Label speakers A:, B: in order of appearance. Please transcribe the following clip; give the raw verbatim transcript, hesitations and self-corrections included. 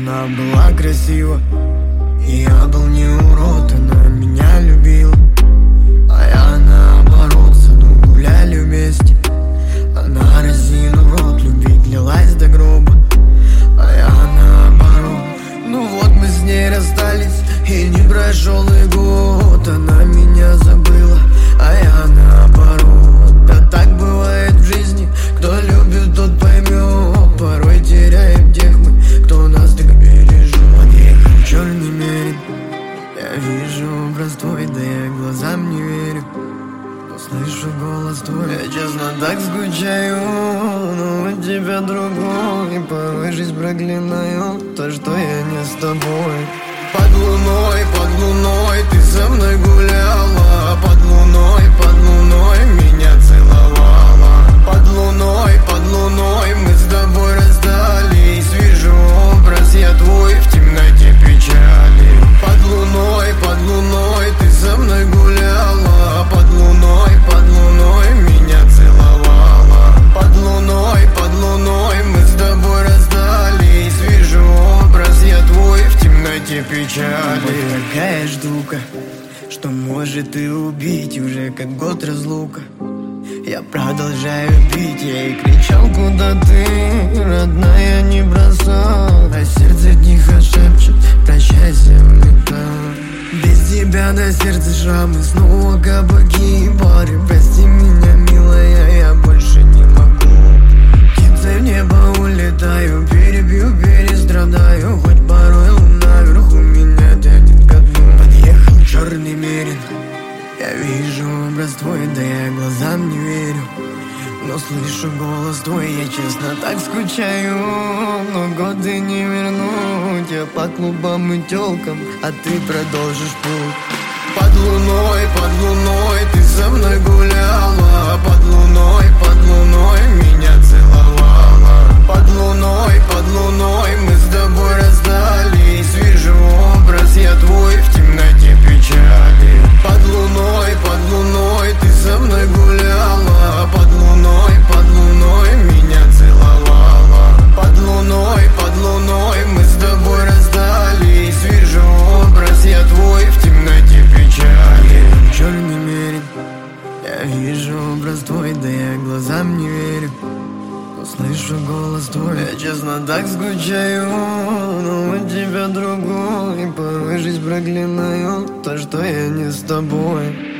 A: Она была красива, и я был не урод. Она меня любила, а я наоборот. В саду гуляли вместе, она разинув рот, любви длилась до гроба, а я наоборот. Ну вот мы с ней расстались, и не прошел и год. Она меня забыла, а я наоборот. Да так бывает в жизни, кто любит, тот поймет. Порой теряем тех мы, кто нас так бережет. Подъехал черный мерин, я вижу образ твой, да я глазам не верю. Но слышу голос твой, я честно так скучаю, но у тебя другой. И порой жизнь проклинаю то, что я не с тобой. Под луной, под луной ты со мной гуляла. Под луной, под луной меня целовала. Под луной, под луной мы с тобой расстались. Вижу образ я твой в темноте печали. Под луной, под луной ты со мной гуляла. Под луной, под луной меня целовала. Под луной, под луной мы с тобой расстались. Вижу образ я твой в темноте печали. Вот такая штука, что может и убить. Уже как год разлука, я продолжаю пить. Я и кричал, куда ты, родная, не бросал. А сердце тихо шепчет, прощайся, улетал. Без тебя на сердце шрамы, снова кабаки и бары. Прости меня, милая, я больше не могу. Птицей в небо улетаю, перебью, перестрадаю. Хоть порой луна вверху меня тянет ко дну. Подъехал черный мерин, я вижу образ твой, да я глазам не верю. Но слышу голос твой, я честно так скучаю. Но годы не вернуть, я по клубам и тёлкам, а ты продолжишь путь. Под луной, под луной ты со мной гуляла. Под луной, под луной меня целовала. Под луной, под луной мы с тобой расстались. Вижу образ я твой в темноте печали. Под луной, под луной ты со мной гуляла. Под луной, под луной меня целовала. Под луной, под луной мы с тобой расстались. Вижу образ я твой в темноте печали. Черный мерин, я вижу образ твой, да я глазам не верю. Но слышу голос твой, я честно так скучаю, но у тебя другой. И порой жизнь проклинаю то, что я не с тобой.